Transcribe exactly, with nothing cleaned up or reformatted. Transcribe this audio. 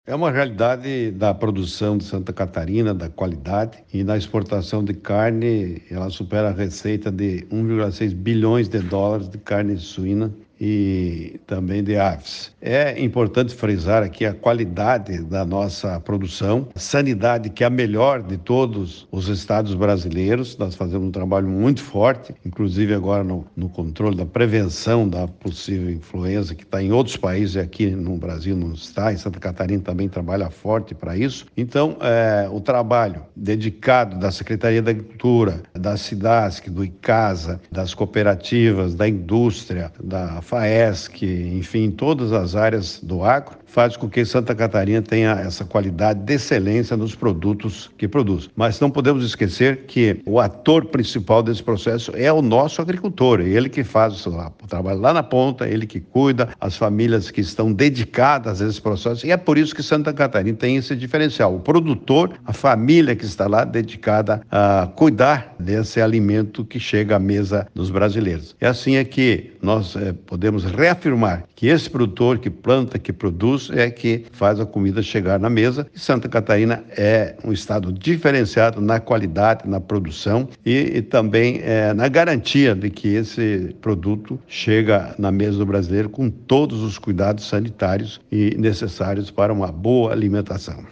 É uma realidade da produção de Santa Catarina, da qualidade, e na exportação de carne, ela supera a receita de um vírgula seis bilhões de dólares de carne suína e também de aves. É importante frisar aqui a qualidade da nossa produção, a sanidade que é a melhor de todos os estados brasileiros. Nós fazemos um trabalho muito forte, inclusive agora no, no controle da prevenção da possível influenza que está em outros países e aqui no Brasil não está. Em Santa Catarina também trabalha forte para isso. Então, é, o trabalho dedicado da Secretaria da Agricultura, da SIDASC, do ICASA, das cooperativas, da indústria, da FAESC, enfim, todas as áreas do agro, faz com que Santa Catarina tenha essa qualidade de excelência nos produtos que produz. Mas não podemos esquecer que o ator principal desse processo é o nosso agricultor, é ele que faz o trabalho lá na ponta, ele que cuida, as famílias que estão dedicadas a esse processo, e é por isso que Santa Catarina tem esse diferencial. O produtor, a família que está lá dedicada a cuidar desse alimento que chega à mesa dos brasileiros. É assim é que nós é, podemos reafirmar que esse produtor que planta, que produz, é que faz a comida chegar na mesa. E Santa Catarina é um estado diferenciado na qualidade, na produção e, e também é, na garantia de que esse produto chega na mesa do brasileiro com todos os cuidados sanitários e necessários para uma boa alimentação.